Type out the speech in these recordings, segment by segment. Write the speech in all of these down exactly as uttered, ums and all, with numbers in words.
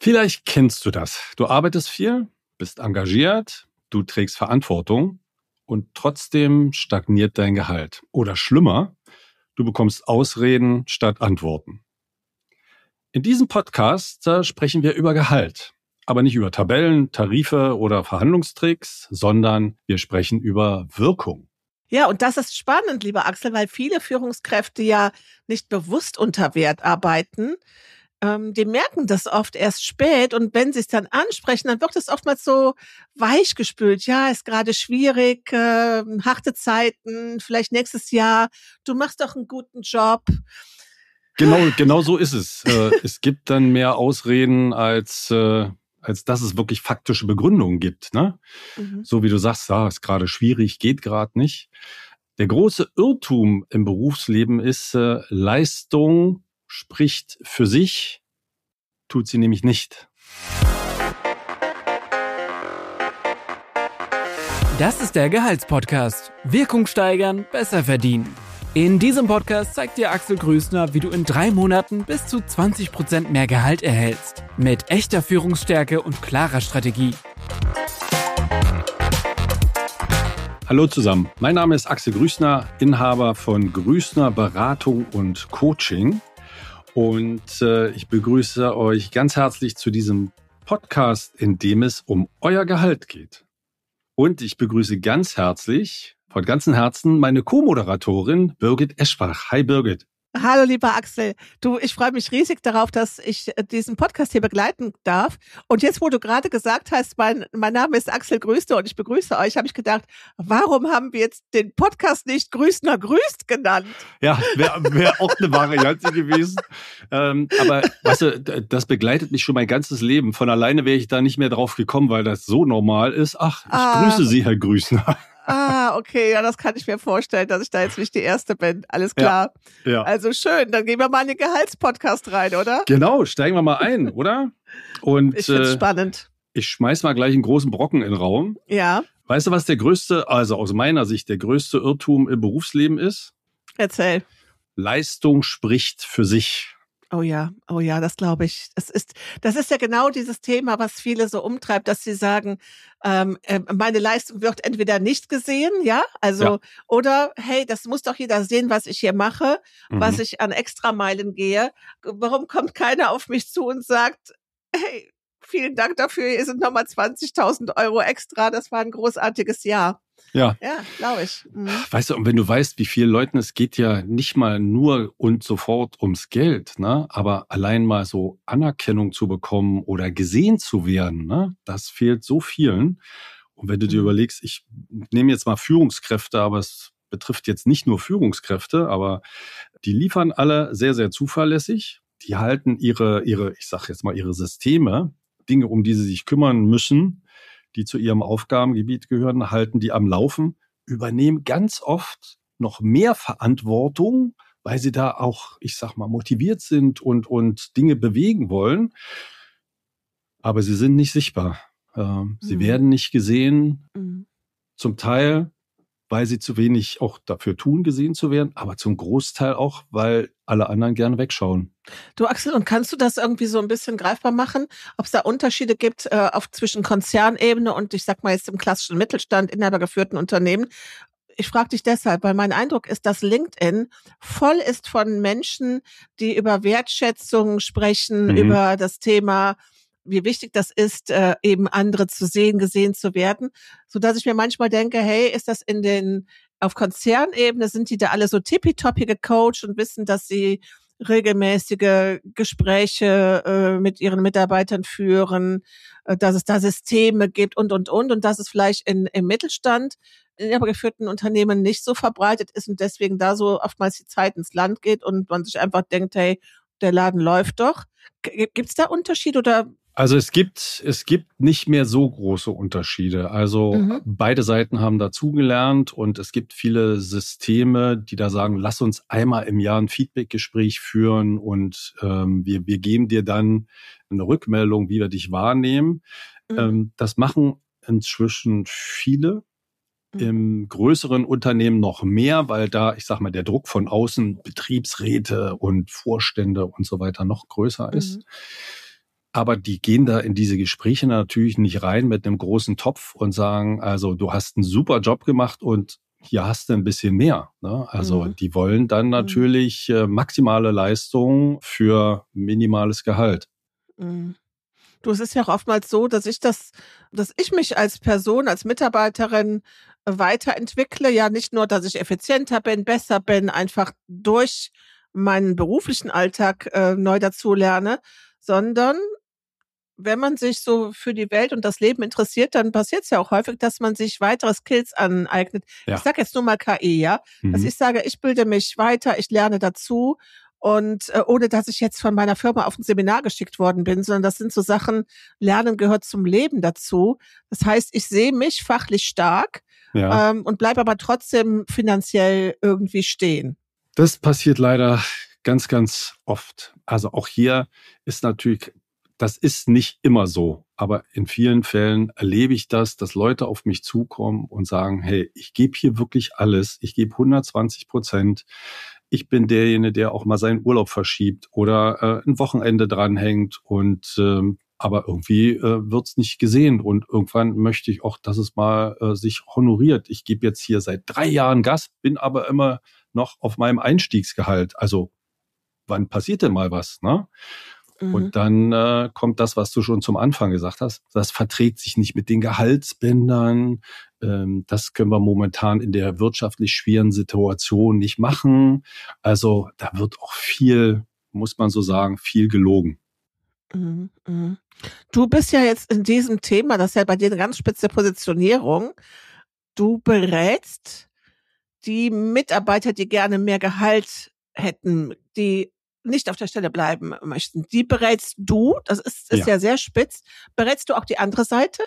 Vielleicht kennst du das. Du arbeitest viel, bist engagiert, du trägst Verantwortung und trotzdem stagniert dein Gehalt. Oder schlimmer, du bekommst Ausreden statt Antworten. In diesem Podcast äh, sprechen wir über Gehalt. Aber nicht über Tabellen, Tarife oder Verhandlungstricks, sondern wir sprechen über Wirkung. Ja, und das ist spannend, lieber Axel, weil viele Führungskräfte ja nicht bewusst unter Wert arbeiten. Ähm, die merken das oft erst spät und wenn sie es dann ansprechen, dann wird es oftmals so weichgespült. Ja, ist gerade schwierig, äh, harte Zeiten, vielleicht nächstes Jahr. Du machst doch einen guten Job. Genau, genau so ist es. Äh, es gibt dann mehr Ausreden, als, äh, als dass es wirklich faktische Begründungen gibt. Ne? Mhm. So wie du sagst, ja, ist gerade schwierig, geht gerade nicht. Der große Irrtum im Berufsleben ist, äh, Leistung spricht für sich, tut sie nämlich nicht. Das ist der Gehaltspodcast. Wirkung steigern, besser verdienen. In diesem Podcast zeigt dir Axel Grüßner, wie du in drei Monaten bis zu zwanzig Prozent mehr Gehalt erhältst. Mit echter Führungsstärke und klarer Strategie. Hallo zusammen, mein Name ist Axel Grüßner, Inhaber von Grüßner Beratung und Coaching. Und äh, ich begrüße euch ganz herzlich zu diesem Podcast, in dem es um euer Gehalt geht. Und ich begrüße ganz herzlich, von ganzem Herzen, meine Co-Moderatorin Birgit Eschbach. Hi Birgit. Hallo lieber Axel, du, ich freue mich riesig darauf, dass ich diesen Podcast hier begleiten darf. Und jetzt, wo du gerade gesagt hast, mein, mein Name ist Axel Grüßner und ich begrüße euch, habe ich gedacht, warum haben wir jetzt den Podcast nicht Grüßner grüßt genannt? Ja, wäre wär auch eine Variante gewesen. Ähm, aber weißt du, das begleitet mich schon mein ganzes Leben. Von alleine wäre ich da nicht mehr drauf gekommen, weil das so normal ist. Ach, ich ah. grüße Sie, Herr Grüßner. Ah, okay, ja, das kann ich mir vorstellen, dass ich da jetzt nicht die Erste bin. Alles klar. Ja, ja. Also schön, dann gehen wir mal in den Gehaltspodcast rein, oder? Genau, steigen wir mal ein, oder? Und ich find's äh, spannend. Ich schmeiß mal gleich einen großen Brocken in den Raum. Ja. Weißt du, was der größte, also aus meiner Sicht, der größte Irrtum im Berufsleben ist? Erzähl. Leistung spricht für sich. Oh ja, oh ja, das glaube ich. Das ist, das ist ja genau dieses Thema, was viele so umtreibt, dass sie sagen, ähm, meine Leistung wird entweder nicht gesehen, ja, also ja. Oder hey, das muss doch jeder sehen, was ich hier mache, mhm. was ich an Extrameilen gehe. Warum kommt keiner auf mich zu und sagt, hey, vielen Dank dafür, hier sind nochmal zwanzigtausend Euro extra, das war ein großartiges Jahr. Ja, ja, glaube ich. Mhm. Weißt du, und wenn du weißt, wie vielen Leuten es geht ja nicht mal nur und sofort ums Geld, ne? Aber allein mal so Anerkennung zu bekommen oder gesehen zu werden, ne? Das fehlt so vielen. Und wenn du dir mhm. überlegst, ich nehme jetzt mal Führungskräfte, aber es betrifft jetzt nicht nur Führungskräfte, aber die liefern alle sehr, sehr zuverlässig. Die halten ihre, ihre, ich sag jetzt mal ihre Systeme, Dinge, um die sie sich kümmern müssen, die zu ihrem Aufgabengebiet gehören, halten die am Laufen, übernehmen ganz oft noch mehr Verantwortung, weil sie da auch, ich sag mal, motiviert sind und, und Dinge bewegen wollen. Aber sie sind nicht sichtbar. Ähm, sie mhm. werden nicht gesehen, mhm. zum Teil, weil sie zu wenig auch dafür tun, gesehen zu werden, aber zum Großteil auch, weil alle anderen gerne wegschauen. Du Axel, und kannst du das irgendwie so ein bisschen greifbar machen, ob es da Unterschiede gibt äh, auf zwischen Konzernebene und ich sag mal jetzt im klassischen Mittelstand, inhabergeführten Unternehmen? Ich frage dich deshalb, weil mein Eindruck ist, dass LinkedIn voll ist von Menschen, die über Wertschätzung sprechen, mhm. über das Thema, wie wichtig das ist, äh, eben andere zu sehen, gesehen zu werden, so dass ich mir manchmal denke, hey, ist das in den, auf Konzernebene, sind die da alle so tippitoppi gecoacht und wissen, dass sie regelmäßige Gespräche äh, mit ihren Mitarbeitern führen, äh, dass es da Systeme gibt und, und, und, und dass es vielleicht in, im Mittelstand, in aber geführten Unternehmen nicht so verbreitet ist und deswegen da so oftmals die Zeit ins Land geht und man sich einfach denkt, hey, der Laden läuft doch. G- gibt's da Unterschied oder? Also es gibt, es gibt nicht mehr so große Unterschiede. Also mhm. beide Seiten haben dazugelernt und es gibt viele Systeme, die da sagen, lass uns einmal im Jahr ein Feedbackgespräch führen und ähm, wir, wir geben dir dann eine Rückmeldung, wie wir dich wahrnehmen. Mhm. Ähm, das machen inzwischen viele. Mhm. Im größeren Unternehmen noch mehr, weil da, ich sag mal, der Druck von außen, Betriebsräte und Vorstände und so weiter noch größer ist. Mhm. Aber die gehen da in diese Gespräche natürlich nicht rein mit einem großen Topf und sagen, also du hast einen super Job gemacht und hier hast du ein bisschen mehr. Ne? Also Mhm. die wollen dann natürlich äh, maximale Leistung für minimales Gehalt. Mhm. Du, es ist ja auch oftmals so, dass ich das, dass ich mich als Person, als Mitarbeiterin äh, weiterentwickle. Ja, nicht nur, dass ich effizienter bin, besser bin, einfach durch meinen beruflichen Alltag äh, neu dazu lerne, sondern wenn man sich so für die Welt und das Leben interessiert, dann passiert es ja auch häufig, dass man sich weitere Skills aneignet. Ich Ja. sage jetzt nur mal K I, ja, dass Mhm. ich sage, ich bilde mich weiter, ich lerne dazu und äh, ohne dass ich jetzt von meiner Firma auf ein Seminar geschickt worden bin, sondern das sind so Sachen, Lernen gehört zum Leben dazu. Das heißt, ich sehe mich fachlich stark Ja. ähm, und bleibe aber trotzdem finanziell irgendwie stehen. Das passiert leider ganz, ganz oft. Also auch hier ist natürlich, das ist nicht immer so, aber in vielen Fällen erlebe ich das, dass Leute auf mich zukommen und sagen, hey, ich gebe hier wirklich alles, ich gebe hundertzwanzig Prozent. Ich bin derjenige, der auch mal seinen Urlaub verschiebt oder äh, ein Wochenende dranhängt und ähm, aber irgendwie äh, wird's nicht gesehen und irgendwann möchte ich auch, dass es mal äh, sich honoriert. Ich gebe jetzt hier seit drei Jahren Gas, bin aber immer noch auf meinem Einstiegsgehalt. Also wann passiert denn mal was, ne? Mhm. Und dann äh, kommt das, was du schon zum Anfang gesagt hast. Das verträgt sich nicht mit den Gehaltsbändern. Ähm, das können wir momentan in der wirtschaftlich schweren Situation nicht machen. Also da wird auch viel, muss man so sagen, viel gelogen. Mhm. Mhm. Du bist ja jetzt in diesem Thema, das ist ja bei dir eine ganz spitze Positionierung. Du berätst die Mitarbeiter, die gerne mehr Gehalt hätten, die nicht auf der Stelle bleiben möchten. Die berätst du, das ist, ist Ja. ja sehr spitz. Berätst du auch die andere Seite?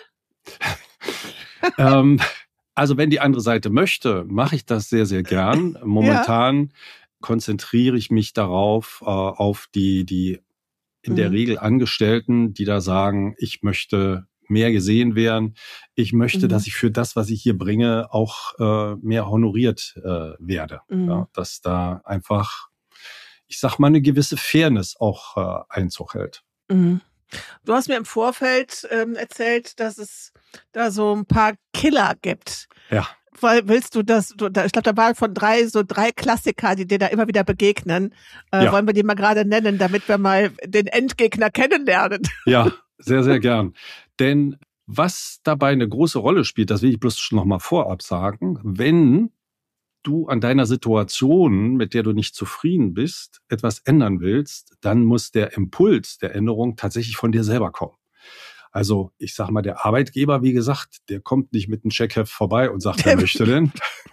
ähm, also wenn die andere Seite möchte, mache ich das sehr, sehr gern. Momentan konzentriere ich mich darauf, äh, auf die, die in der Mhm. Regel Angestellten, die da sagen, ich möchte mehr gesehen werden. Ich möchte, Mhm. dass ich für das, was ich hier bringe, auch äh, mehr honoriert äh, werde. Mhm. Ja, dass da einfach, ich sag mal, eine gewisse Fairness auch äh, Einzug hält. Mhm. Du hast mir im Vorfeld ähm, erzählt, dass es da so ein paar Killer gibt. Ja. Weil willst du das, du, da, ich glaube, da waren von drei, so drei Klassiker, die dir da immer wieder begegnen. Äh, Ja. Wollen wir die mal gerade nennen, damit wir mal den Endgegner kennenlernen? Ja, sehr, sehr gern. Denn was dabei eine große Rolle spielt, das will ich bloß schon noch mal vorab sagen, wenn du an deiner Situation, mit der du nicht zufrieden bist, etwas ändern willst, dann muss der Impuls der Änderung tatsächlich von dir selber kommen. Also ich sage mal, der Arbeitgeber, wie gesagt, der kommt nicht mit einem Checkheft vorbei und sagt, wer möchte denn,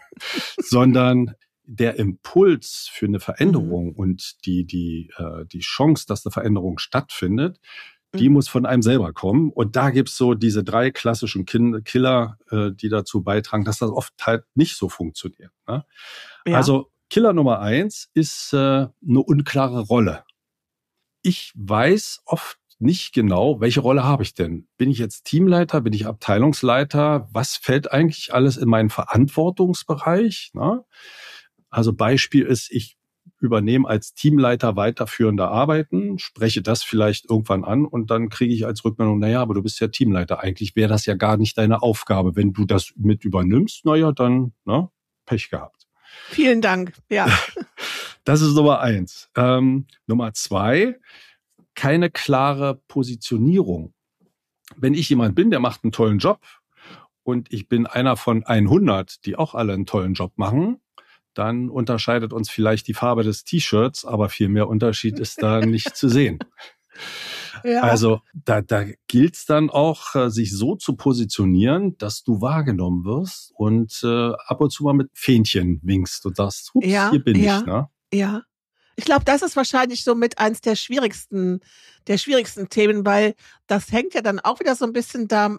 sondern der Impuls für eine Veränderung mhm. und die, die, äh, die Chance, dass eine Veränderung stattfindet, die mhm. muss von einem selber kommen. Und da gibt's so diese drei klassischen Killer, äh, die dazu beitragen, dass das oft halt nicht so funktioniert. Ne? Ja. Also Killer Nummer eins ist äh, eine unklare Rolle. Ich weiß oft nicht genau, welche Rolle habe ich denn? Bin ich jetzt Teamleiter? Bin ich Abteilungsleiter? Was fällt eigentlich alles in meinen Verantwortungsbereich? Ne? Also Beispiel ist, ich übernehme als Teamleiter weiterführende Arbeiten, spreche das vielleicht irgendwann an und dann kriege ich als Rückmeldung, naja, aber du bist ja Teamleiter. Eigentlich wäre das ja gar nicht deine Aufgabe. Wenn du das mit übernimmst, naja, dann ne, Pech gehabt. Vielen Dank, ja. Das ist Nummer eins. Ähm, Nummer zwei, keine klare Positionierung. Wenn ich jemand bin, der macht einen tollen Job und ich bin einer von hundert, die auch alle einen tollen Job machen, dann unterscheidet uns vielleicht die Farbe des T-Shirts, aber viel mehr Unterschied ist da nicht zu sehen. Ja. Also da, da gilt es dann auch, sich so zu positionieren, dass du wahrgenommen wirst und äh, ab und zu mal mit Fähnchen winkst und sagst, ups, ja, hier bin ja, ich. Ne? Ja. Ich glaube, das ist wahrscheinlich so mit eins der schwierigsten, der schwierigsten Themen, weil das hängt ja dann auch wieder so ein bisschen damit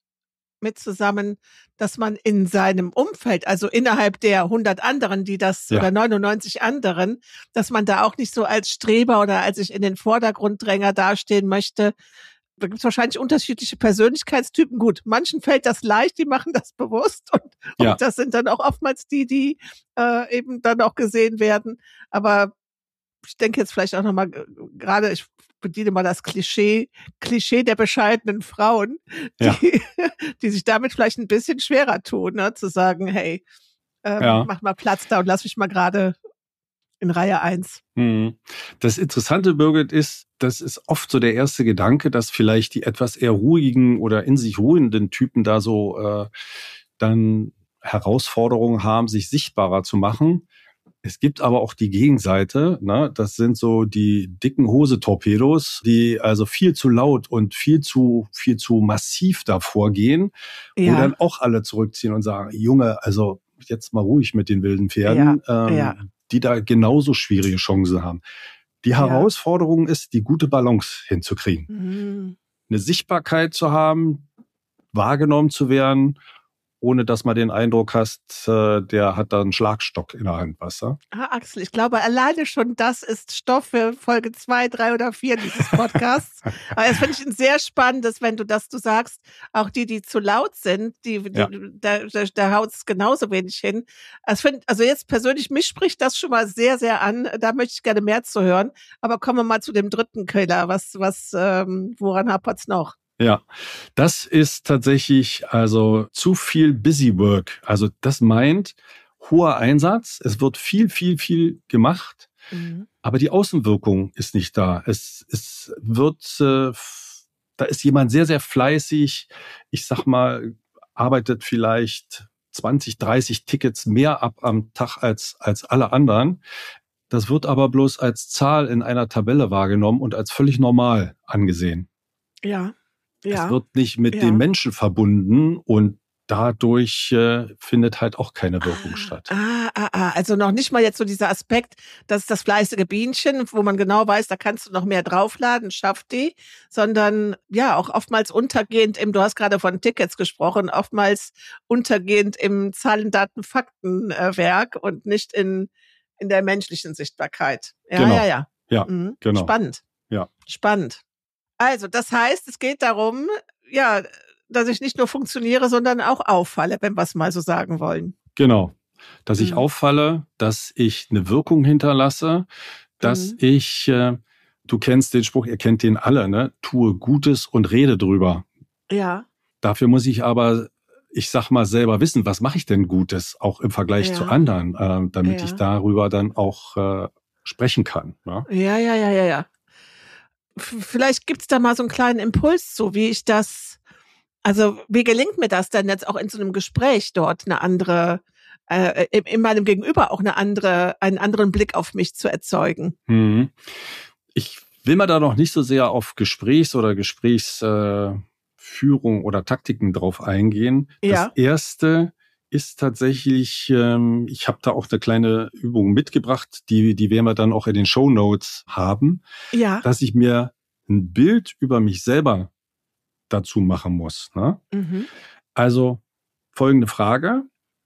zusammen, dass man in seinem Umfeld, also innerhalb der hundert anderen, die das, ja. oder neunundneunzig anderen, dass man da auch nicht so als Streber oder als ich in den Vordergrunddränger dastehen möchte. Da gibt es wahrscheinlich unterschiedliche Persönlichkeitstypen. Gut, manchen fällt das leicht, die machen das bewusst und, ja. und das sind dann auch oftmals die, die äh, eben dann auch gesehen werden. Aber ich denke jetzt vielleicht auch nochmal, gerade ich bediene mal das Klischee, Klischee der bescheidenen Frauen, die, Ja. die sich damit vielleicht ein bisschen schwerer tun, ne? Zu sagen, hey, ähm, Ja. mach mal Platz da und lass mich mal gerade in Reihe eins. Mhm. Das Interessante, Birgit, ist, das ist oft so der erste Gedanke, dass vielleicht die etwas eher ruhigen oder in sich ruhenden Typen da so äh, dann Herausforderungen haben, sich sichtbarer zu machen. Es gibt aber auch die Gegenseite, ne? Das sind so die dicken Hose-Torpedos, die also viel zu laut und viel zu viel zu massiv davor gehen, Ja. wo dann auch alle zurückziehen und sagen, Junge, also jetzt mal ruhig mit den wilden Pferden, Ja, ähm, ja. die da genauso schwierige Chancen haben. Die Ja. Herausforderung ist, die gute Balance hinzukriegen. Mhm. Eine Sichtbarkeit zu haben, wahrgenommen zu werden, ohne dass man den Eindruck hast, äh, der hat da einen Schlagstock in der Hand, weißt du? Ah, Axel, ich glaube, alleine schon das ist Stoff für Folge zwei, drei oder vier dieses Podcasts. Aber das finde ich ein sehr spannendes, wenn du das, du sagst, auch die, die zu laut sind, die, die Ja. da, da, da haut es genauso wenig hin. Also, find, also jetzt persönlich, mich spricht das schon mal sehr, sehr an. Da möchte ich gerne mehr zu hören. Aber kommen wir mal zu dem dritten Killer. Was, was, ähm, woran hapert's noch? Ja, das ist tatsächlich also zu viel Busy Work. Also das meint hoher Einsatz. Es wird viel, viel, viel gemacht, Mhm. aber die Außenwirkung ist nicht da. Es, es wird, äh, f- da ist jemand sehr, sehr fleißig. Ich sag mal, arbeitet vielleicht zwanzig, dreißig Tickets mehr ab am Tag als, als alle anderen. Das wird aber bloß als Zahl in einer Tabelle wahrgenommen und als völlig normal angesehen. Ja. Ja. Es wird nicht mit Ja. dem Menschen verbunden und dadurch äh, findet halt auch keine Wirkung Ah, statt. ah, ah, ah. Also noch nicht mal jetzt so dieser Aspekt, das ist das fleißige Bienchen, wo man genau weiß, da kannst du noch mehr draufladen, schafft die, sondern ja, auch oftmals untergehend im, du hast gerade von Tickets gesprochen, oftmals untergehend im Zahlen, Daten, Faktenwerk und nicht in, in der menschlichen Sichtbarkeit. Ja, Genau. ja, ja. Ja, Mhm. genau. Spannend. Ja. Spannend. Also, das heißt, es geht darum, ja, dass ich nicht nur funktioniere, sondern auch auffalle, wenn wir es mal so sagen wollen. Genau. Dass ich Mhm. auffalle, dass ich eine Wirkung hinterlasse, dass Mhm. ich, äh, du kennst den Spruch, ihr kennt den alle, ne? Tue Gutes und rede drüber. Ja, Dafür muss ich aber, ich sag mal, selber wissen, was mache ich denn Gutes, auch im Vergleich Ja. zu anderen, äh, damit Ja. ich darüber dann auch äh, sprechen kann. Ne? ja, ja, ja, ja, ja. F- Vielleicht gibt's da mal so einen kleinen Impuls zu, wie ich das, also wie gelingt mir das denn jetzt auch in so einem Gespräch dort eine andere, äh, in, in meinem Gegenüber auch eine andere, einen anderen Blick auf mich zu erzeugen? Mhm. Ich will mal da noch nicht so sehr auf Gesprächs- oder Gesprächsführung äh, Führung oder Taktiken drauf eingehen. Ja. Das erste ist tatsächlich, ähm, ich habe da auch eine kleine Übung mitgebracht, die, die werden wir dann auch in den Shownotes haben, Ja. dass ich mir ein Bild über mich selber dazu machen muss. Ne? Mhm. Also folgende Frage.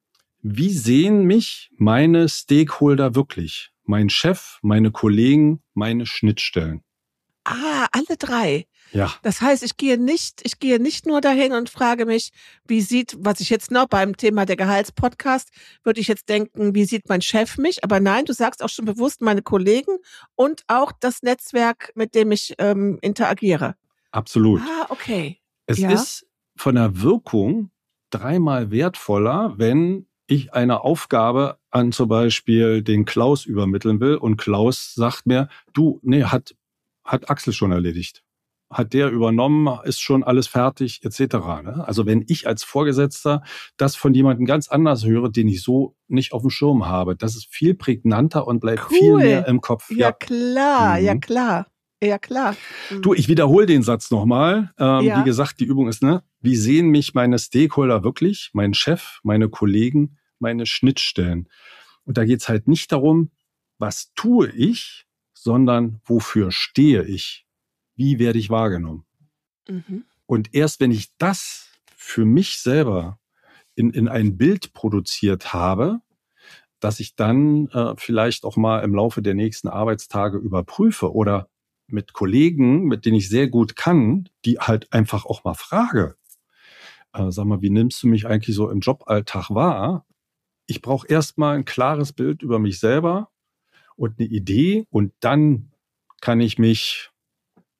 Wie sehen mich meine Stakeholder wirklich? Mein Chef, meine Kollegen, meine Schnittstellen. Ah, alle drei. Ja, Das heißt, ich gehe nicht, ich gehe nicht nur dahin und frage mich, wie sieht, was ich jetzt noch beim Thema der Gehaltspodcast, würde ich jetzt denken, wie sieht mein Chef mich? Aber nein, du sagst auch schon bewusst meine Kollegen und auch das Netzwerk, mit dem ich ähm, interagiere. absolut. Ah, okay. Es ja. ist von der Wirkung dreimal wertvoller, wenn ich eine Aufgabe an zum Beispiel den Klaus übermitteln will und Klaus sagt mir, du, nee, hat, hat Axel schon erledigt. Hat der übernommen, ist schon alles fertig, et cetera. Ne? Also wenn ich als Vorgesetzter das von jemandem ganz anders höre, den ich so nicht auf dem Schirm habe, das ist viel prägnanter und bleibt Cool. viel mehr im Kopf. Ja, klar, Mhm. ja klar. Ja, klar. Mhm. Du, ich wiederhole den Satz nochmal. Ähm, Ja. Wie gesagt, die Übung ist, ne? Wie sehen mich meine Stakeholder wirklich? Mein Chef, meine Kollegen, meine Schnittstellen. Und da geht's halt nicht darum, was tue ich, sondern wofür stehe ich? Wie werde ich wahrgenommen? Mhm. Und erst wenn ich das für mich selber in, in ein Bild produziert habe, dass ich dann äh, vielleicht auch mal im Laufe der nächsten Arbeitstage überprüfe oder mit Kollegen, mit denen ich sehr gut kann, die halt einfach auch mal frage. Äh, sag mal, wie nimmst du mich eigentlich so im Joballtag wahr? Ich brauche erstmal ein klares Bild über mich selber und eine Idee und dann kann ich mich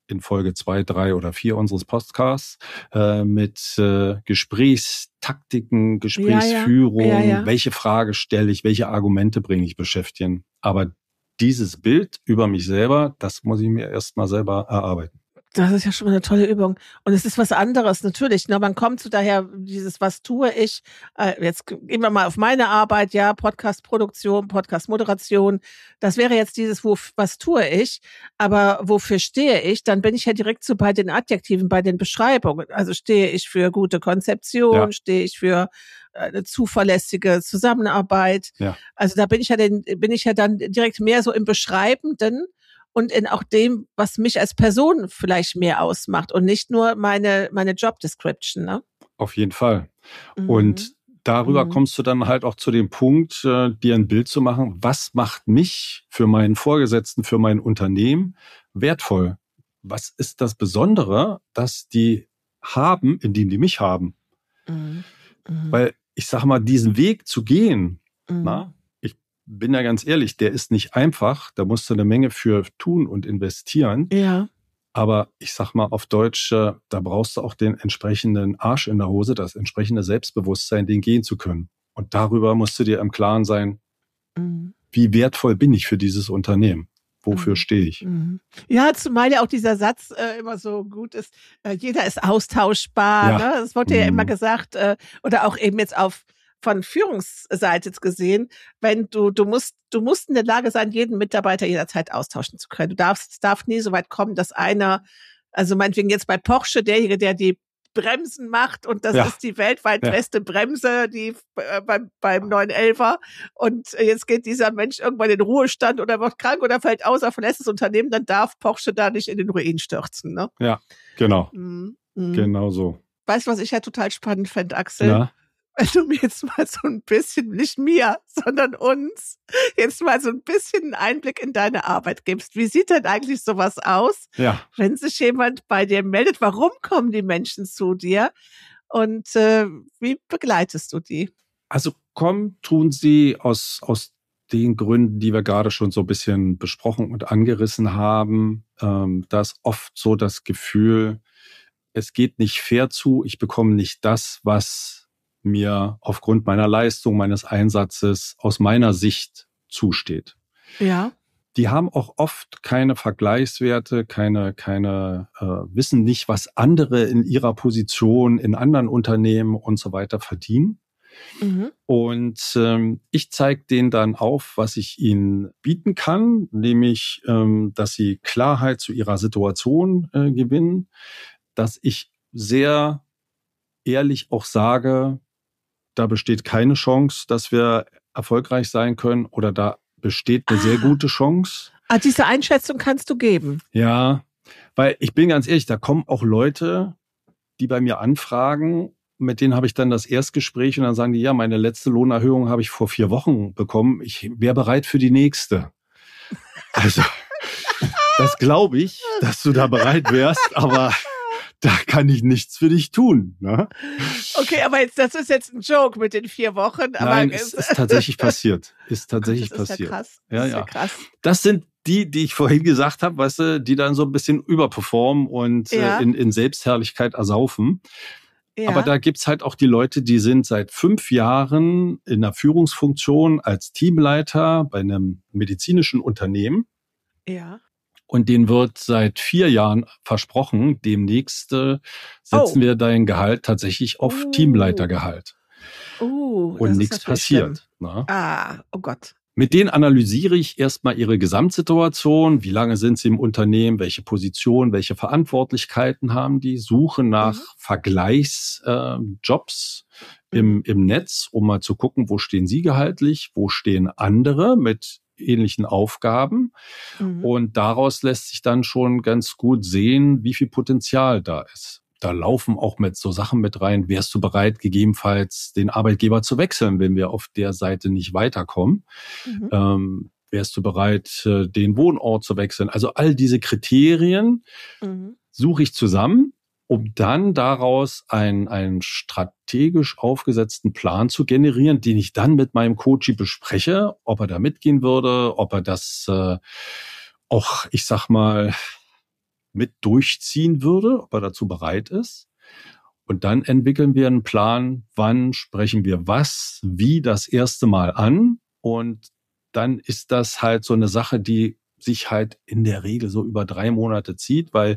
in Folge zwei, drei oder vier unseres Podcasts äh, mit äh, Gesprächstaktiken, Gesprächsführung, ja, ja. Ja, ja. welche Frage stelle ich, welche Argumente bringe ich beschäftigen. Aber dieses Bild über mich selber, das muss ich mir erstmal selber erarbeiten. Das ist ja schon mal eine tolle Übung. Und es ist was anderes, natürlich. Ne? Man kommt zu daher dieses, was tue ich? Äh, jetzt gehen wir mal auf meine Arbeit, ja, Podcast-Produktion, Podcast-Moderation. Das wäre jetzt dieses, wo, was tue ich? Aber wofür stehe ich? Dann bin ich ja direkt so bei den Adjektiven, bei den Beschreibungen. Also stehe ich für gute Konzeption, ja. stehe ich für eine zuverlässige Zusammenarbeit. Ja. Also da bin ich ja den, bin ich ja dann direkt mehr so im Beschreibenden. Und in auch dem, was mich als Person vielleicht mehr ausmacht und nicht nur meine meine Job Description, ne? Auf jeden Fall. Mhm. Und darüber mhm. kommst du dann halt auch zu dem Punkt, äh, dir ein Bild zu machen, was macht mich für meinen Vorgesetzten, für mein Unternehmen wertvoll? Was ist das Besondere, das die haben, indem die mich haben? Mhm. Mhm. Weil ich sag mal, diesen Weg zu gehen, mhm. na, bin ja ganz ehrlich, der ist nicht einfach. Da musst du eine Menge für tun und investieren. Ja. Aber ich sag mal auf Deutsch, da brauchst du auch den entsprechenden Arsch in der Hose, das entsprechende Selbstbewusstsein, den gehen zu können. Und darüber musst du dir im Klaren sein, mhm. wie wertvoll bin ich für dieses Unternehmen? Wofür mhm. stehe ich? Mhm. Ja, zumal ja auch dieser Satz äh, immer so gut ist, äh, jeder ist austauschbar. Ja. Ne? Das wurde mhm. ja immer gesagt. Äh, oder auch eben jetzt auf von Führungsseite jetzt gesehen, wenn du, du musst, du musst in der Lage sein, jeden Mitarbeiter jederzeit austauschen zu können. Du darfst, es darf nie so weit kommen, dass einer, also meinetwegen jetzt bei Porsche, derjenige, der die Bremsen macht und das ja. ist die weltweit ja. beste Bremse, die äh, beim, beim neun elfer und jetzt geht dieser Mensch irgendwann in den Ruhestand oder wird krank oder fällt aus, er verlässt das Unternehmen, dann darf Porsche da nicht in den Ruin stürzen, ne? Ja, genau. Mhm. Genau so. Weißt du, was ich ja total spannend fände, Axel? Ja. Wenn du mir jetzt mal so ein bisschen, nicht mir, sondern uns, jetzt mal so ein bisschen einen Einblick in deine Arbeit gibst. Wie sieht denn eigentlich sowas aus, ja. wenn sich jemand bei dir meldet? Warum kommen die Menschen zu dir? Und äh, wie begleitest du die? Also kommen tun sie aus, aus den Gründen, die wir gerade schon so ein bisschen besprochen und angerissen haben. Ähm, da ist oft so das Gefühl, es geht nicht fair zu, ich bekomme nicht das, was mir aufgrund meiner Leistung, meines Einsatzes aus meiner Sicht zusteht. Ja. Die haben auch oft keine Vergleichswerte, keine, keine äh, wissen nicht, was andere in ihrer Position in anderen Unternehmen und so weiter verdienen. Mhm. Und ähm, ich zeige denen dann auf, was ich ihnen bieten kann, nämlich, ähm, dass sie Klarheit zu ihrer Situation äh, gewinnen, dass ich sehr ehrlich auch sage, da besteht keine Chance, dass wir erfolgreich sein können oder da besteht eine ah. sehr gute Chance. Ah, diese Einschätzung kannst du geben? Ja, weil ich bin ganz ehrlich, da kommen auch Leute, die bei mir anfragen, mit denen habe ich dann das Erstgespräch und dann sagen die, ja, meine letzte Lohnerhöhung habe ich vor vier Wochen bekommen, ich wäre bereit für die nächste. Also, das glaube ich, dass du da bereit wärst, aber da kann ich nichts für dich tun. Ne? Okay, aber jetzt, das ist jetzt ein Joke mit den vier Wochen. Aber Nein, es ist tatsächlich passiert. Ist tatsächlich das ist passiert. Ja krass. Ja, das ist ja. ja krass. Das sind die, die ich vorhin gesagt habe, weißt du, die dann so ein bisschen überperformen und ja. äh, in, in Selbstherrlichkeit ersaufen. Ja. Aber da gibt's halt auch die Leute, die sind seit fünf Jahren in einer Führungsfunktion als Teamleiter bei einem medizinischen Unternehmen. Ja. Und denen wird seit vier Jahren versprochen, demnächst äh, setzen oh. wir dein Gehalt tatsächlich auf uh. Teamleitergehalt. Uh, und nichts passiert. Na? Ah, oh Gott. Mit denen analysiere ich erstmal ihre Gesamtsituation. Wie lange sind sie im Unternehmen? Welche Position, welche Verantwortlichkeiten haben die? Suche nach mhm. Vergleichsjobs äh, im, im Netz, um mal zu gucken, wo stehen sie gehaltlich, wo stehen andere mit ähnlichen Aufgaben. Mhm. Und daraus lässt sich dann schon ganz gut sehen, wie viel Potenzial da ist. Da laufen auch mit so Sachen mit rein. Wärst du bereit, gegebenenfalls den Arbeitgeber zu wechseln, wenn wir auf der Seite nicht weiterkommen? Mhm. Ähm, wärst du bereit, den Wohnort zu wechseln? Also all diese Kriterien mhm. suche ich zusammen, um dann daraus einen, einen strategisch aufgesetzten Plan zu generieren, den ich dann mit meinem Coachie bespreche, ob er da mitgehen würde, ob er das äh, auch, ich sag mal, mit durchziehen würde, ob er dazu bereit ist. Und dann entwickeln wir einen Plan, wann sprechen wir was, wie das erste Mal an. Und dann ist das halt so eine Sache, die sich halt in der Regel so über drei Monate zieht, weil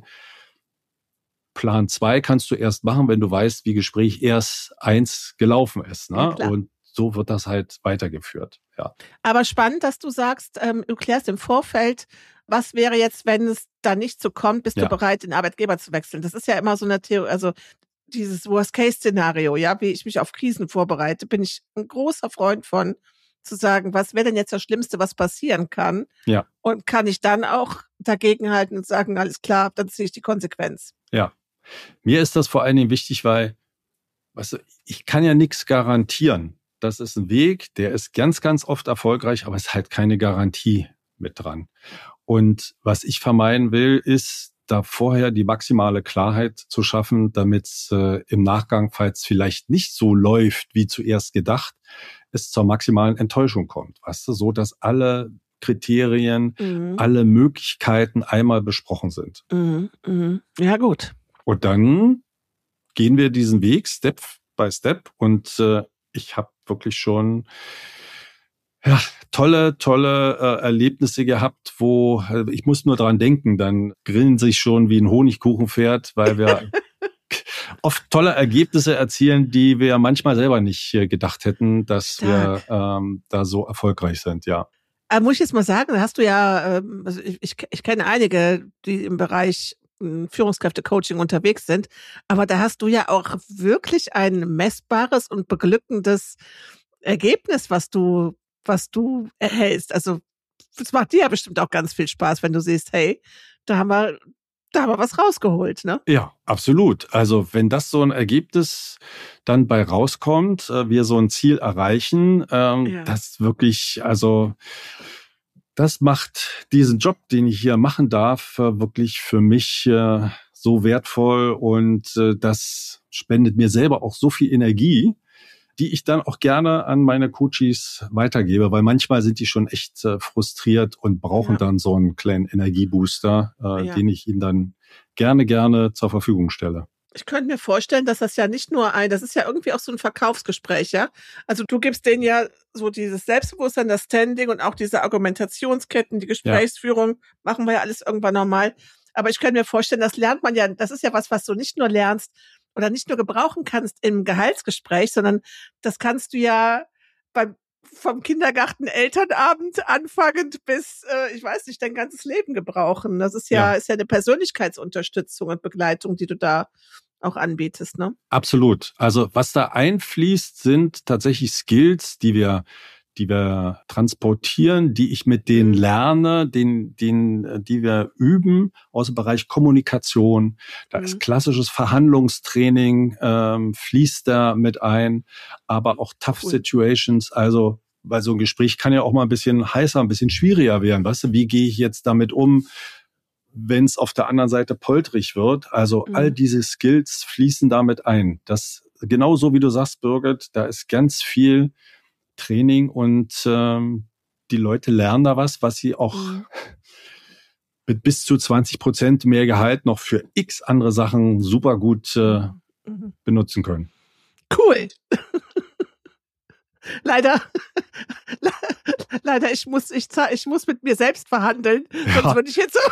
Plan zwei kannst du erst machen, wenn du weißt, wie Gespräch erst eins gelaufen ist. Ne? Ja, und so wird das halt weitergeführt. Ja. Aber spannend, dass du sagst, ähm, du klärst im Vorfeld, was wäre jetzt, wenn es da nicht so kommt, bist Ja. du bereit, den Arbeitgeber zu wechseln. Das ist ja immer so eine Theorie, also dieses Worst-Case-Szenario, ja, wie ich mich auf Krisen vorbereite, bin ich ein großer Freund von, zu sagen, was wäre denn jetzt das Schlimmste, was passieren kann? Ja. Und kann ich dann auch dagegenhalten und sagen, alles klar, dann ziehe ich die Konsequenz. Ja. Mir ist das vor allen Dingen wichtig, weil, weißt du, ich kann ja nichts garantieren. Das ist ein Weg, der ist ganz, ganz oft erfolgreich, aber es ist halt keine Garantie mit dran. Und was ich vermeiden will, ist, da vorher die maximale Klarheit zu schaffen, damit es äh, im Nachgang, falls vielleicht nicht so läuft, wie zuerst gedacht, es zur maximalen Enttäuschung kommt. Weißt du, so, dass alle Kriterien, Mhm. alle Möglichkeiten einmal besprochen sind. Mhm. Mhm. Ja, gut. Und dann gehen wir diesen Weg Step by Step. Und äh, ich habe wirklich schon ja, tolle, tolle äh, Erlebnisse gehabt, wo äh, ich muss nur dran denken, dann grillen sich schon wie ein Honigkuchenpferd, weil wir oft tolle Ergebnisse erzielen, die wir manchmal selber nicht äh, gedacht hätten, dass Stark. wir ähm, da so erfolgreich sind, ja. Aber muss ich jetzt mal sagen, da hast du ja, ähm, also ich, ich, ich kenne einige, die im Bereich ähm, Führungskräfte-Coaching unterwegs sind, aber da hast du ja auch wirklich ein messbares und beglückendes Ergebnis, was du, was du erhältst. Also es macht dir ja bestimmt auch ganz viel Spaß, wenn du siehst, hey, da haben wir, da haben wir was rausgeholt, ne? Ja, absolut. Also wenn das so ein Ergebnis dann bei rauskommt, äh, wir so ein Ziel erreichen, ähm, Ja. das wirklich, also das macht diesen Job, den ich hier machen darf, äh, wirklich für mich äh, so wertvoll und äh, das spendet mir selber auch so viel Energie, die ich dann auch gerne an meine Coaches weitergebe, weil manchmal sind die schon echt äh, frustriert und brauchen Ja. dann so einen kleinen Energiebooster, äh, Ja. den ich ihnen dann gerne, gerne zur Verfügung stelle. Ich könnte mir vorstellen, dass das ja nicht nur ein, das ist ja irgendwie auch so ein Verkaufsgespräch, ja. Also du gibst denen ja so dieses Selbstbewusstsein, das Standing und auch diese Argumentationsketten, die Gesprächsführung, machen wir ja alles irgendwann normal. Aber ich könnte mir vorstellen, das lernt man ja, das ist ja was, was du nicht nur lernst oder nicht nur gebrauchen kannst im Gehaltsgespräch, sondern das kannst du ja beim vom Kindergarten Elternabend anfangend bis, äh, ich weiß nicht, dein ganzes Leben gebrauchen. Das ist ja, Ja. ist ja eine Persönlichkeitsunterstützung und Begleitung, die du da auch anbietest, ne? Absolut. Also was da einfließt, sind tatsächlich Skills, die wir, die wir transportieren, die ich mit denen lerne, den, den, die wir üben aus dem Bereich Kommunikation. Da Mhm. ist klassisches Verhandlungstraining, ähm, fließt da mit ein, aber auch Tough Cool. Situations, also weil so ein Gespräch kann ja auch mal ein bisschen heißer, ein bisschen schwieriger werden. Weißt du, wie gehe ich jetzt damit um, wenn es auf der anderen Seite poltrig wird? Also Mhm. all diese Skills fließen damit ein. Das genauso wie du sagst, Birgit, da ist ganz viel Training und ähm, die Leute lernen da was, was sie auch Mhm. mit bis zu zwanzig Prozent mehr Gehalt noch für x andere Sachen super gut äh, Mhm. benutzen können. Cool. Leider, leider, ich muss, ich, zahl- ich muss mit mir selbst verhandeln, sonst Ja. würde ich jetzt so,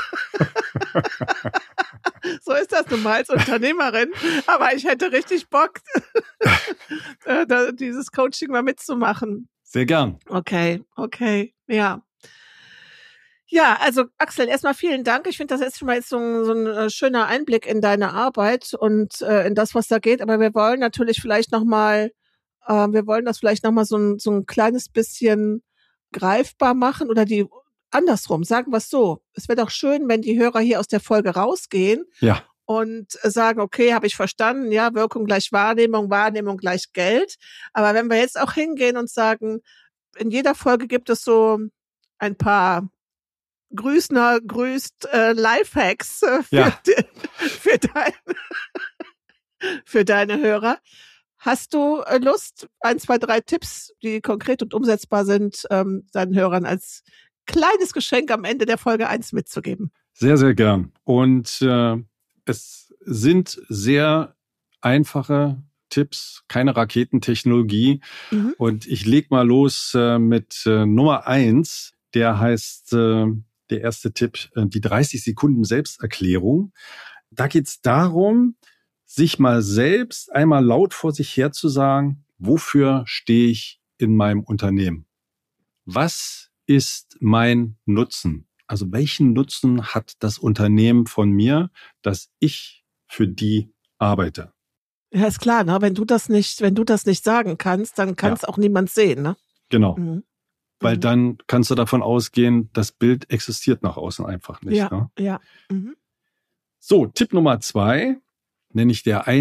so ist das nun mal als Unternehmerin, aber ich hätte richtig Bock, äh, da, dieses Coaching mal mitzumachen. Sehr gern. Okay, okay, ja. Ja, also Axel, erstmal vielen Dank. Ich finde, das ist schon mal jetzt so ein, so ein äh, schöner Einblick in deine Arbeit und äh, in das, was da geht. Aber wir wollen natürlich vielleicht nochmal, äh, wir wollen das vielleicht nochmal so ein, so ein kleines bisschen greifbar machen oder die andersrum, sagen wir es so. Es wäre doch schön, wenn die Hörer hier aus der Folge rausgehen Ja, und äh, sagen, okay, habe ich verstanden, ja, Wirkung gleich Wahrnehmung, Wahrnehmung gleich Geld. Aber wenn wir jetzt auch hingehen und sagen, in jeder Folge gibt es so ein paar Grüßner grüßt äh, Lifehacks äh, für, Ja. de, für, dein, für deine Hörer. Hast du äh, Lust, ein, zwei, drei Tipps, die konkret und umsetzbar sind, ähm, deinen Hörern als kleines Geschenk am Ende der Folge eins mitzugeben? Sehr, sehr gern. Und äh, es sind sehr einfache Tipps, keine Raketentechnologie. Mhm. Und ich leg mal los äh, mit äh, Nummer eins. Der heißt, äh, der erste Tipp, äh, die dreißig Sekunden Selbsterklärung. Da geht's darum, sich mal selbst einmal laut vor sich her zu sagen, wofür stehe ich in meinem Unternehmen? Was ist mein Nutzen? Also welchen Nutzen hat das Unternehmen von mir, dass ich für die arbeite? Ja, ist klar, ne? Wenn du das nicht, wenn du das nicht sagen kannst, dann kann es ja auch niemand sehen, ne? Genau. Mhm. Weil mhm. dann kannst du davon ausgehen, das Bild existiert nach außen einfach nicht. Ja, ne? ja. Mhm. So, Tipp Nummer zwei, nenne ich der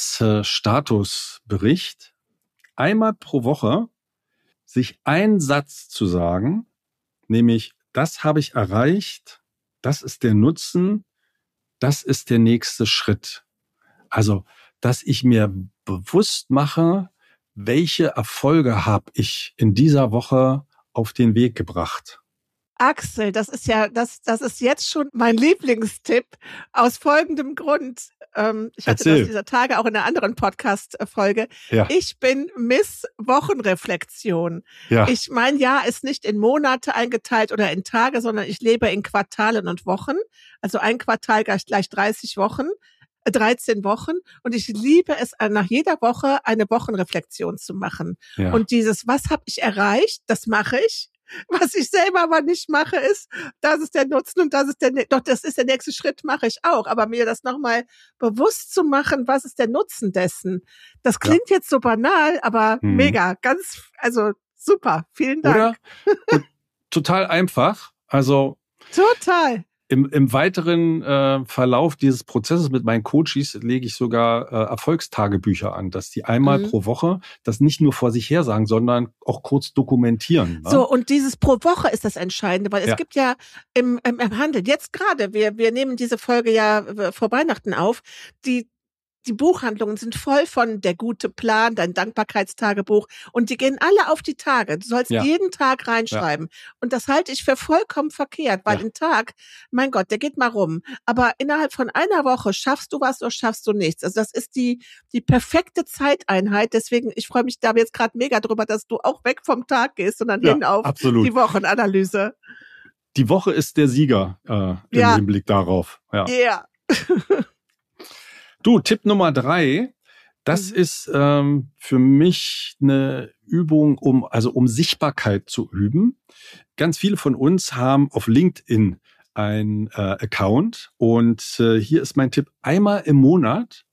Einsatz-Statusbericht. Einmal pro Woche sich einen Satz zu sagen, nämlich, das habe ich erreicht, das ist der Nutzen, das ist der nächste Schritt. Also, dass ich mir bewusst mache, welche Erfolge habe ich in dieser Woche auf den Weg gebracht. Axel, das ist ja, das, das ist jetzt schon mein Lieblingstipp aus folgendem Grund. Ähm, ich hatte Erzähl. das dieser Tage auch in einer anderen Podcast-Folge. Ja. Ich bin Miss Wochenreflexion. Ja. Ich, mein Jahr ist nicht in Monate eingeteilt oder in Tage, sondern ich lebe in Quartalen und Wochen. Also ein Quartal gleich, gleich dreißig Wochen. dreizehn Wochen und ich liebe es, nach jeder Woche eine Wochenreflexion zu machen. Ja. Und dieses, was habe ich erreicht, das mache ich. Was ich selber aber nicht mache, ist, das ist der Nutzen und das ist der, doch das ist der nächste Schritt, mache ich auch. Aber mir das nochmal bewusst zu machen, was ist der Nutzen dessen? Das klingt ja. jetzt so banal, aber mhm. mega, ganz, also super, vielen Dank. Oder total einfach, also total. Im, im weiteren äh, Verlauf dieses Prozesses mit meinen Coaches lege ich sogar äh, Erfolgstagebücher an, dass die einmal mhm. pro Woche das nicht nur vor sich her sagen, sondern auch kurz dokumentieren. Ne? So, und dieses pro Woche ist das Entscheidende, weil es ja. gibt ja im, im, im Handel, jetzt gerade, wir, wir nehmen diese Folge ja vor Weihnachten auf, die Die Buchhandlungen sind voll von der gute Plan, dein Dankbarkeitstagebuch und die gehen alle auf die Tage. Du sollst ja. jeden Tag reinschreiben. Ja. Und das halte ich für vollkommen verkehrt, weil ja. ein Tag, mein Gott, der geht mal rum. Aber innerhalb von einer Woche schaffst du was oder schaffst du nichts. Also das ist die die perfekte Zeiteinheit. Deswegen, ich freue mich da jetzt gerade mega drüber, dass du auch weg vom Tag gehst und dann ja, hin auf absolut. Die Wochenanalyse. Die Woche ist der Sieger äh, im ja. Hinblick darauf. Ja. Yeah. Du, Tipp Nummer drei, das mhm. ist ähm, für mich eine Übung, um also um Sichtbarkeit zu üben. Ganz viele von uns haben auf LinkedIn einen äh, Account und äh, hier ist mein Tipp, einmal im Monat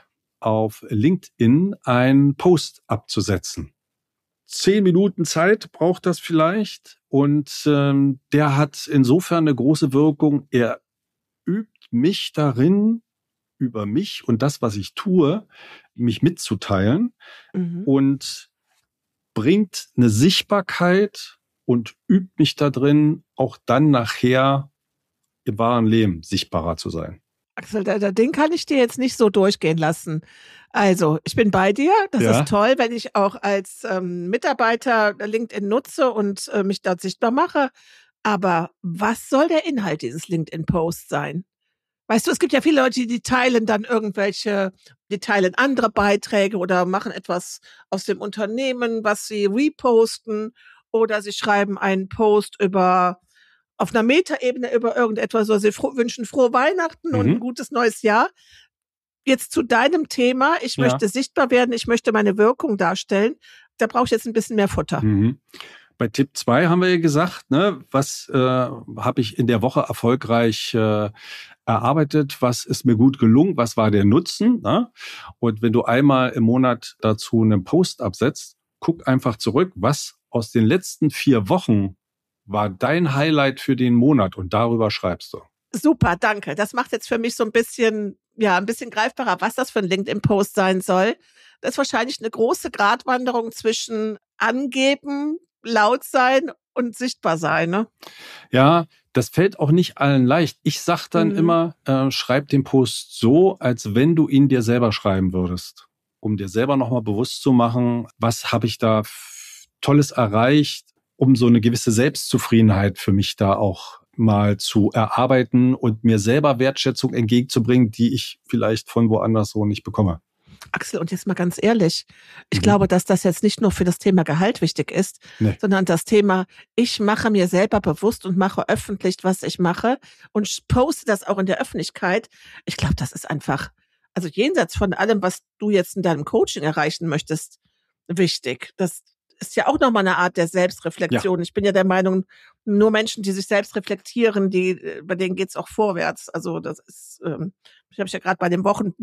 auf LinkedIn einen Post abzusetzen. Zehn Minuten Zeit braucht das vielleicht und ähm, der hat insofern eine große Wirkung. Er übt mich darin, über mich und das, was ich tue, mich mitzuteilen mhm. und bringt eine Sichtbarkeit und übt mich da drin, auch dann nachher im wahren Leben sichtbarer zu sein. Axel, den kann ich dir jetzt nicht so durchgehen lassen. Also, ich bin bei dir. Das ja. ist toll, wenn ich auch als ähm, Mitarbeiter LinkedIn nutze und äh, mich dort sichtbar mache. Aber was soll der Inhalt dieses LinkedIn-Posts sein? Weißt du, es gibt ja viele Leute, die teilen dann irgendwelche, die teilen andere Beiträge oder machen etwas aus dem Unternehmen, was sie reposten oder sie schreiben einen Post über, auf einer Metaebene über irgendetwas, so sie froh, wünschen frohe Weihnachten mhm. und ein gutes neues Jahr. Jetzt zu deinem Thema, ich ja. möchte sichtbar werden, ich möchte meine Wirkung darstellen, da brauche ich jetzt ein bisschen mehr Futter. Mhm. Bei Tipp zwei haben wir ja gesagt, ne, was äh, habe ich in der Woche erfolgreich äh, erarbeitet, was ist mir gut gelungen, was war der Nutzen. Ne? Und wenn du einmal im Monat dazu einen Post absetzt, guck einfach zurück, was aus den letzten vier Wochen war dein Highlight für den Monat und darüber schreibst du. Super, danke. Das macht jetzt für mich so ein bisschen, ja, ein bisschen greifbarer, was das für ein LinkedIn-Post sein soll. Das ist wahrscheinlich eine große Gratwanderung zwischen angeben, laut sein und sichtbar sein, ne? Ja, das fällt auch nicht allen leicht. Ich sag dann mhm. immer, äh, schreib den Post so, als wenn du ihn dir selber schreiben würdest. Um dir selber nochmal bewusst zu machen, was habe ich da f- Tolles erreicht, um so eine gewisse Selbstzufriedenheit für mich da auch mal zu erarbeiten und mir selber Wertschätzung entgegenzubringen, die ich vielleicht von woanders so nicht bekomme. Axel, und jetzt mal ganz ehrlich, ich mhm. glaube, dass das jetzt nicht nur für das Thema Gehalt wichtig ist, nee. sondern das Thema, ich mache mir selber bewusst und mache öffentlich, was ich mache und poste das auch in der Öffentlichkeit. Ich glaube, das ist einfach, also jenseits von allem, was du jetzt in deinem Coaching erreichen möchtest, wichtig. Das ist ja auch nochmal eine Art der Selbstreflexion. Ja. Ich bin ja der Meinung, nur Menschen, die sich selbst reflektieren, die, bei denen geht's auch vorwärts. Also das ist, ähm, ich habe ja gerade bei dem Wochen...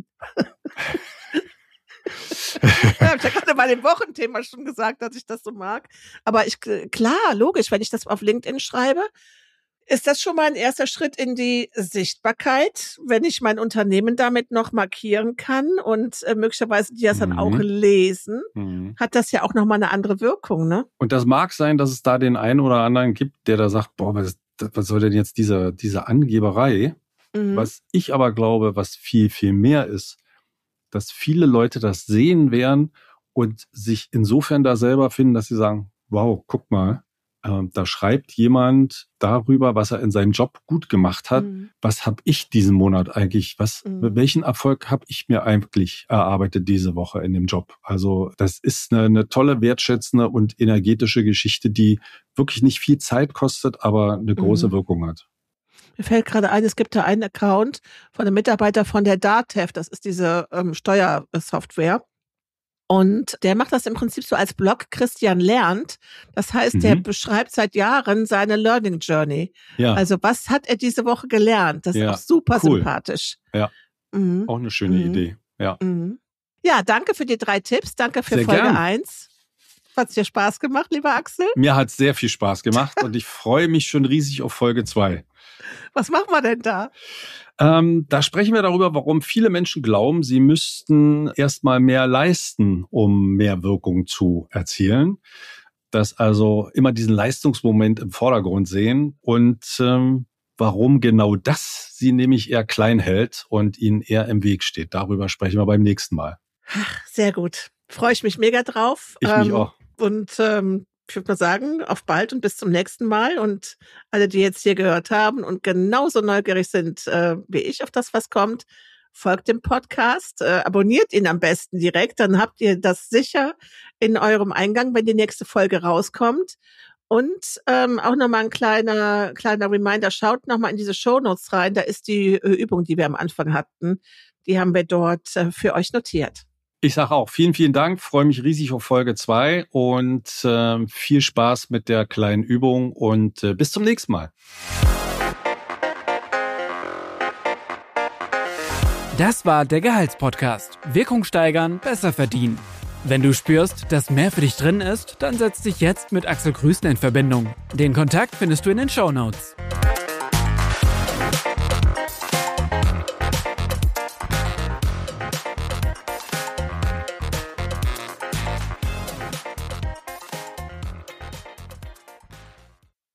Ich habe ja gerade bei dem Wochenthema schon gesagt, dass ich das so mag. Aber ich, klar, logisch, wenn ich das auf LinkedIn schreibe, ist das schon mal ein erster Schritt in die Sichtbarkeit, wenn ich mein Unternehmen damit noch markieren kann und äh, möglicherweise die das dann mhm. auch lesen, mhm. hat das ja auch nochmal eine andere Wirkung, ne? Und das mag sein, dass es da den einen oder anderen gibt, der da sagt, boah, was, was soll denn jetzt diese, diese Angeberei? Mhm. Was ich aber glaube, was viel, viel mehr ist, dass viele Leute das sehen werden und sich insofern da selber finden, dass sie sagen, wow, guck mal, äh, da schreibt jemand darüber, was er in seinem Job gut gemacht hat. Mhm. Was habe ich diesen Monat eigentlich, was, mhm. welchen Erfolg habe ich mir eigentlich erarbeitet diese Woche in dem Job? Also das ist eine, eine tolle, wertschätzende und energetische Geschichte, die wirklich nicht viel Zeit kostet, aber eine große mhm. Wirkung hat. Mir fällt gerade ein, es gibt da einen Account von einem Mitarbeiter von der DATEV, das ist diese ähm, Steuersoftware. Und der macht das im Prinzip so als Blog Christian lernt. Das heißt, mhm. der beschreibt seit Jahren seine Learning Journey. Ja. Also was hat er diese Woche gelernt? Das ja. ist auch super cool. Sympathisch. Ja, mhm. auch eine schöne mhm. Idee. Ja. Mhm. Ja, danke für die drei Tipps. Danke für sehr Folge gern. eins. Hat's dir Spaß gemacht, lieber Axel? Mir hat's sehr viel Spaß gemacht und ich freue mich schon riesig auf Folge zwei. Was machen wir denn da? Ähm, da sprechen wir darüber, warum viele Menschen glauben, sie müssten erstmal mehr leisten, um mehr Wirkung zu erzielen. Dass also immer diesen Leistungsmoment im Vordergrund sehen und ähm, warum genau das sie nämlich eher klein hält und ihnen eher im Weg steht. Darüber sprechen wir beim nächsten Mal. Ach, sehr gut. Freue ich mich mega drauf. Ich mich ähm, auch. Und ähm, ich würde mal sagen, auf bald und bis zum nächsten Mal. Und alle, die jetzt hier gehört haben und genauso neugierig sind äh, wie ich auf das, was kommt, folgt dem Podcast, äh, abonniert ihn am besten direkt. Dann habt ihr das sicher in eurem Eingang, wenn die nächste Folge rauskommt. Und ähm, auch nochmal ein kleiner kleiner Reminder, schaut nochmal in diese Shownotes rein. Da ist die äh, Übung, die wir am Anfang hatten. Die haben wir dort äh, für euch notiert. Ich sage auch vielen, vielen Dank, freue mich riesig auf Folge zwei und äh, viel Spaß mit der kleinen Übung und äh, bis zum nächsten Mal. Das war der Gehaltspodcast. Wirkung steigern, besser verdienen. Wenn du spürst, dass mehr für dich drin ist, dann setz dich jetzt mit Axel Grüßner in Verbindung. Den Kontakt findest du in den Shownotes.